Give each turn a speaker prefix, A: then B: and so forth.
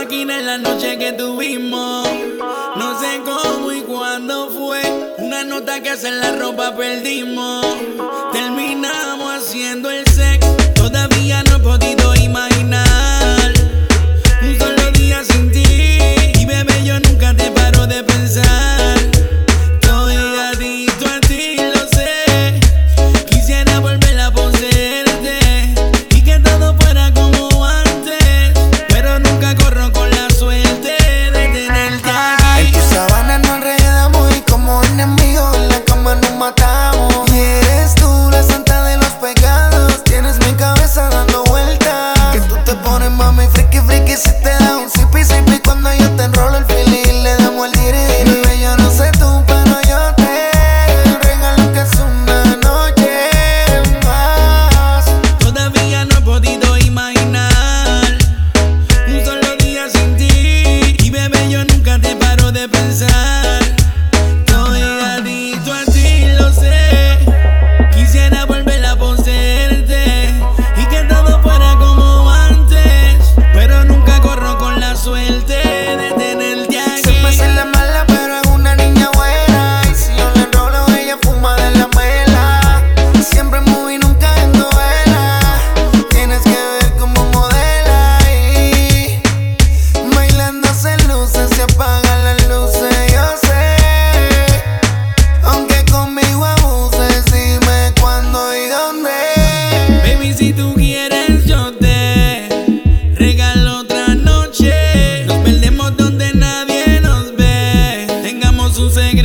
A: máquina en la noche que tuvimos. No sé cómo y cuándo fue. Una nota que hace en la ropa perdimos. Terminamos haciendo el sex. Todavía no he podido imaginar un solo día sin ti. Y bebé, yo nunca te paro de pensar. Estoy adicto a ti, lo sé. Quisiera volver a poseerte y que todo fuera como antes, pero nunca corro con la suerte de tenerte aquí.
B: En tus sábanas nos enredamos y como enemigos en la cama nos matamos. Y eres tú la santa de los pecados. Tienes mi cabeza dando vueltas. Que tú te pones mami friki friki si te da un sipi sipi. Cuando yo te enrolo el fili le damos el diri diri. Bebé, yo no sé tú pero yo te regalo que es una noche más.
A: Todavía no he podido imaginar un solo día sin ti. Y bebé, yo nunca te paro de pensar. Estoy adicto a ti, lo sé. Quisiera volver a poseerte y que todo fuera como antes, pero nunca corro con la suerte de tenerte aquí.
B: Siempre se la mala pero es una niña buena. Y si yo le enrolo ella fuma de la mela. Siempre muy nunca en novela. Tienes que ver cómo modela y bailando se luce, se apagan las luces, yo sé. Aunque conmigo abuses, dime cuándo y dónde.
A: Baby, si tú quieres yo te regalo otra noche. Nos perdemos donde nadie nos ve. Tengamos un secreto